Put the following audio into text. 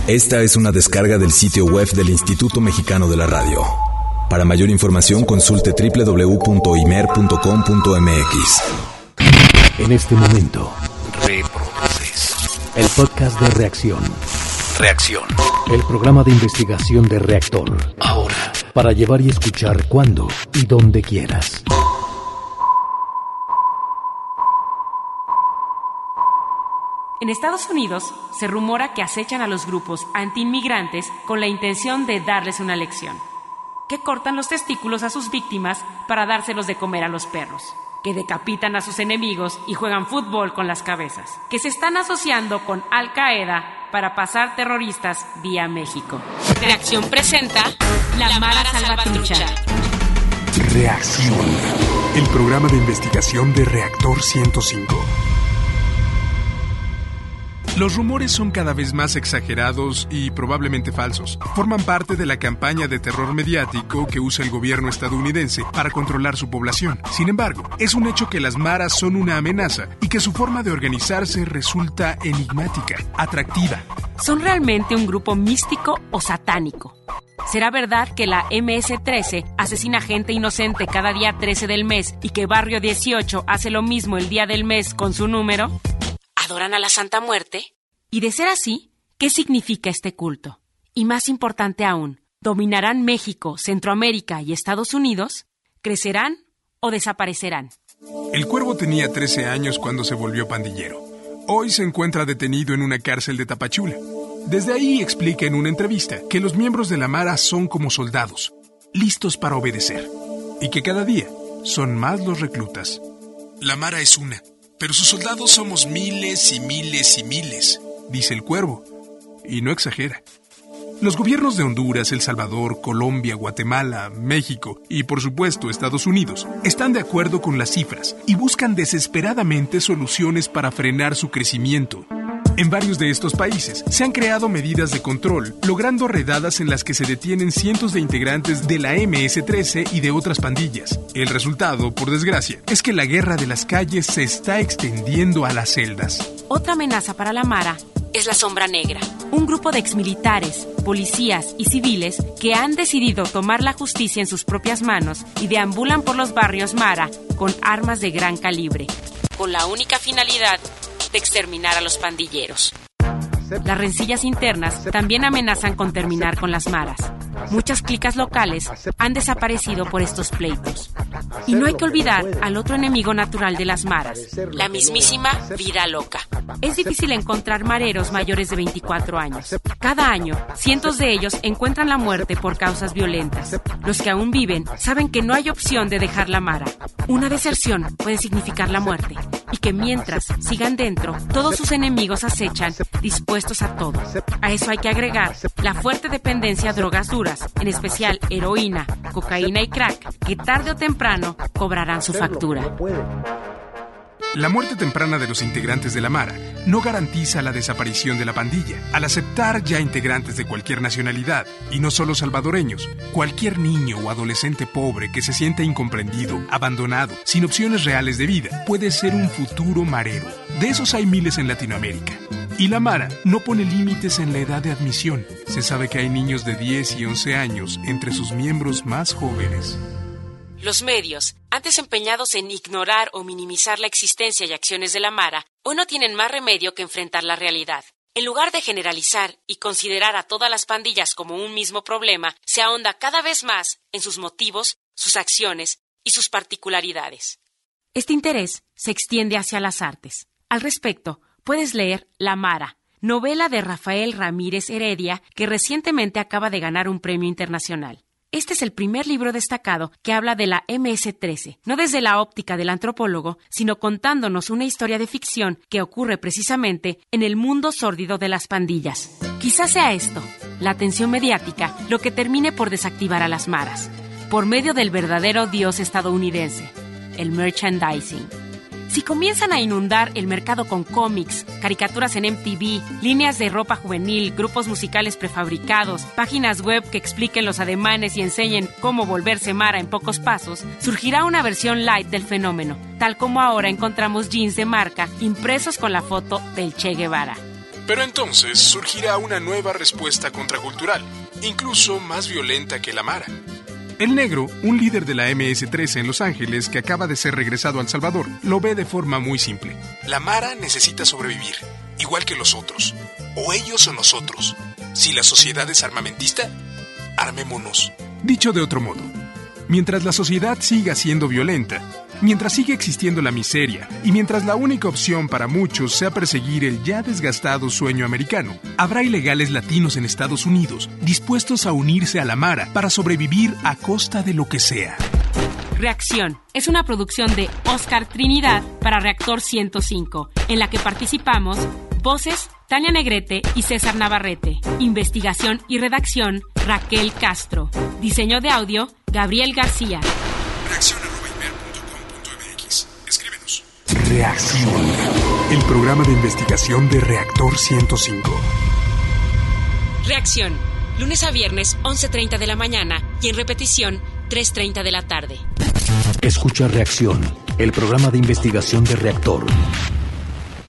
Esta es una descarga del sitio web del Instituto Mexicano de la Radio. Para mayor información consulte www.imer.com.mx. En este momento, Reproduces el podcast de Reacción. Reacción. El programa de investigación de Reactor. Ahora. Para llevar y escuchar cuando y donde quieras. En Estados Unidos se rumora que acechan a los grupos antiinmigrantes con la intención de darles una lección. Que cortan los testículos a sus víctimas para dárselos de comer a los perros. Que decapitan a sus enemigos y juegan fútbol con las cabezas. Que se están asociando con Al Qaeda para pasar terroristas vía México. Reacción presenta La Mara Salvatrucha. Reacción. El programa de investigación de Reactor 105. Los rumores son cada vez más exagerados y probablemente falsos. Forman parte de la campaña de terror mediático que usa el gobierno estadounidense para controlar su población. Sin embargo, es un hecho que las maras son una amenaza y que su forma de organizarse resulta enigmática, atractiva. ¿Son realmente un grupo místico o satánico? ¿Será verdad que la MS-13 asesina gente inocente cada día 13 del mes y que Barrio 18 hace lo mismo el día del mes con su número? ¿Adoran a la Santa Muerte? Y de ser así, ¿qué significa este culto? Y más importante aún, ¿dominarán México, Centroamérica y Estados Unidos? ¿Crecerán o desaparecerán? El Cuervo tenía 13 años cuando se volvió pandillero. Hoy se encuentra detenido en una cárcel de Tapachula. Desde ahí explica en una entrevista que los miembros de la Mara son como soldados, listos para obedecer, y que cada día son más los reclutas. La Mara es una, pero sus soldados somos miles y miles y miles, dice el Cuervo, y no exagera. Los gobiernos de Honduras, El Salvador, Colombia, Guatemala, México y, por supuesto, Estados Unidos están de acuerdo con las cifras y buscan desesperadamente soluciones para frenar su crecimiento. En varios de estos países se han creado medidas de control, logrando redadas en las que se detienen cientos de integrantes de la MS-13 y de otras pandillas. El resultado, por desgracia, es que la guerra de las calles se está extendiendo a las celdas. Otra amenaza para la Mara es la Sombra Negra, un grupo de exmilitares, policías y civiles que han decidido tomar la justicia en sus propias manos y deambulan por los barrios Mara con armas de gran calibre, con la única finalidad de exterminar a los pandilleros. Las rencillas internas también amenazan con terminar con las maras. Muchas clicas locales han desaparecido por estos pleitos. Y no hay que olvidar al otro enemigo natural de las maras, la mismísima vida loca. Es difícil encontrar mareros mayores de 24 años. Cada año, cientos de ellos encuentran la muerte por causas violentas. Los que aún viven saben que no hay opción de dejar la mara. Una deserción puede significar la muerte. Y que mientras sigan dentro, todos sus enemigos acechan, dispuestos a todo. A eso hay que agregar la fuerte dependencia a drogas duras, en especial heroína, cocaína y crack, que tarde o temprano cobrarán su factura. La muerte temprana de los integrantes de la Mara no garantiza la desaparición de la pandilla. Al aceptar ya integrantes de cualquier nacionalidad, y no solo salvadoreños, cualquier niño o adolescente pobre que se sienta incomprendido, abandonado, sin opciones reales de vida, puede ser un futuro marero. De esos hay miles en Latinoamérica. Y la Mara no pone límites en la edad de admisión. Se sabe que hay niños de 10 y 11 años entre sus miembros más jóvenes. Los medios, antes empeñados en ignorar o minimizar la existencia y acciones de la Mara, hoy no tienen más remedio que enfrentar la realidad. En lugar de generalizar y considerar a todas las pandillas como un mismo problema, se ahonda cada vez más en sus motivos, sus acciones y sus particularidades. Este interés se extiende hacia las artes. Al respecto, puedes leer La Mara, novela de Rafael Ramírez Heredia, que recientemente acaba de ganar un premio internacional. Este es el primer libro destacado que habla de la MS-13, no desde la óptica del antropólogo, sino contándonos una historia de ficción que ocurre precisamente en el mundo sórdido de las pandillas. Quizás sea esto, la atención mediática, lo que termine por desactivar a las maras, por medio del verdadero dios estadounidense, el merchandising. Si comienzan a inundar el mercado con cómics, caricaturas en MTV, líneas de ropa juvenil, grupos musicales prefabricados, páginas web que expliquen los ademanes y enseñen cómo volverse Mara en pocos pasos, surgirá una versión light del fenómeno, tal como ahora encontramos jeans de marca impresos con la foto del Che Guevara. Pero entonces surgirá una nueva respuesta contracultural, incluso más violenta que la Mara. El negro, un líder de la MS-13 en Los Ángeles que acaba de ser regresado a El Salvador, lo ve de forma muy simple. La Mara necesita sobrevivir, igual que los otros. O ellos o nosotros. Si la sociedad es armamentista, armémonos. Dicho de otro modo, mientras la sociedad siga siendo violenta, mientras siga existiendo la miseria y mientras la única opción para muchos sea perseguir el ya desgastado sueño americano, habrá ilegales latinos en Estados Unidos dispuestos a unirse a la Mara para sobrevivir a costa de lo que sea. Reacción es una producción de Oscar Trinidad para Reactor 105, en la que participamos voces Tania Negrete y César Navarrete. Investigación y redacción Raquel Castro. Diseño de audio Gabriel García. Reacción@imer.com.mx. Escríbenos. Reacción. El programa de investigación de Reactor 105. Reacción. Lunes a viernes 11:30 de la mañana y en repetición 3:30 de la tarde. Escucha Reacción, el programa de investigación de Reactor.